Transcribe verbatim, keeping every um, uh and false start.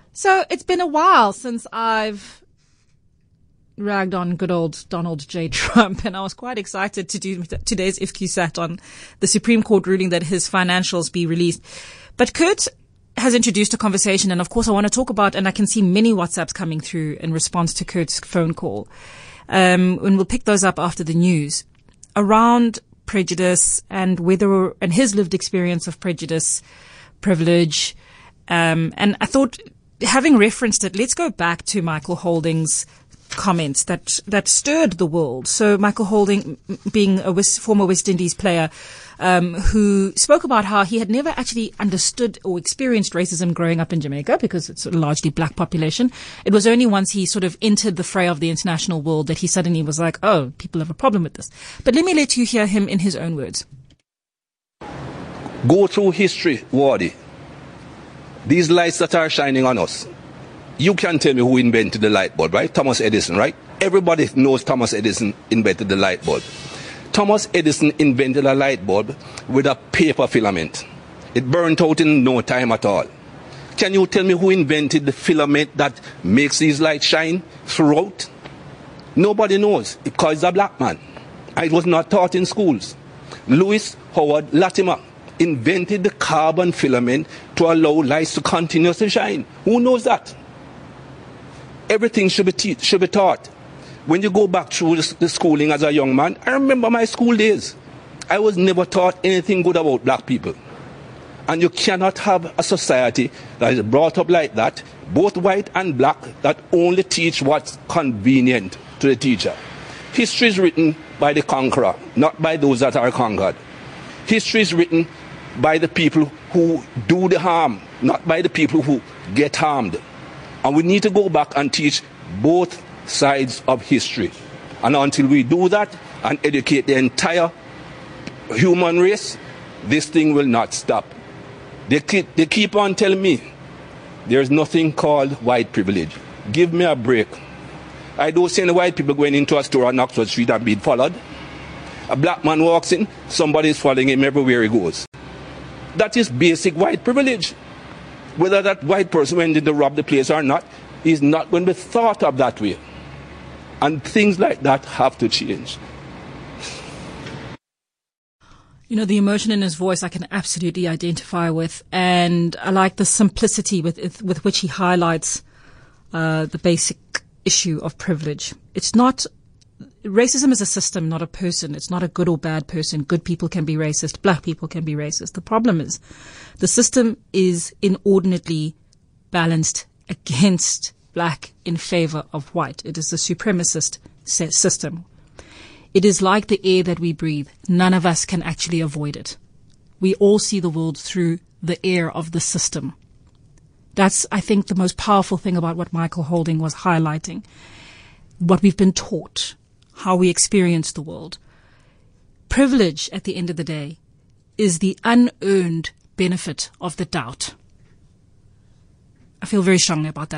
So it's been a while since I've ragged on good old Donald J. Trump, and I was quite excited to do today's I F Q S A T on the Supreme Court ruling that his financials be released. But Kurt has introduced a conversation, and of course I want to talk about, and I can see many WhatsApps coming through in response to Kurt's phone call. Um, and we'll pick those up after the news around prejudice and whether, and his lived experience of prejudice, privilege. Um, and I thought, having referenced it, let's go back to Michael Holding's comments that, that stirred the world. So Michael Holding, being a West, former West Indies player, um, who spoke about how he had never actually understood or experienced racism growing up in Jamaica because it's a largely black population. It was only once he sort of entered the fray of the international world that he suddenly was like, oh, people have a problem with this. But let me let you hear him in his own words. Go through history, Wardy. These lights that are shining on us. You can tell me who invented the light bulb, right? Thomas Edison, right? Everybody knows Thomas Edison invented the light bulb. Thomas Edison invented a light bulb with a paper filament. It burnt out in no time at all. Can you tell me who invented the filament that makes these lights shine throughout? Nobody knows, because he's a black man. It was not taught in schools. Louis Howard Latimer invented the carbon filament to allow lights to continuously shine. Who knows that? Everything should be, te- should be taught. When you go back through the, the schooling as a young man, I remember my school days. I was never taught anything good about black people. And you cannot have a society that is brought up like that, both white and black, that only teach what's convenient to the teacher. History is written by the conqueror, not by those that are conquered. History is written by the people who do the harm, not by the people who get harmed. And we need to go back and teach both sides of history. And until we do that and educate the entire human race, this thing will not stop. They keep, they keep on telling me there's nothing called white privilege. Give me a break. I don't see any white people going into a store on Oxford Street and being followed. A black man walks in, somebody is following him everywhere he goes. That is basic white privilege. Whether that white person went in to rob the place or not, is not going to be thought of that way. And things like that have to change. You know, the emotion in his voice I can absolutely identify with. And I like the simplicity with with which he highlights uh, the basic issue of privilege. It's not... Racism is a system, not a person. It's not a good or bad person. Good people can be racist. Black people can be racist. The problem is the system is inordinately balanced against black in favor of white. It is a supremacist system. It is like the air that we breathe. None of us can actually avoid it. We all see the world through the air of the system. That's, I think, the most powerful thing about what Michael Holding was highlighting. What we've been taught, how we experience the world. Privilege, at the end of the day, is the unearned benefit of the doubt. I feel very strongly about that.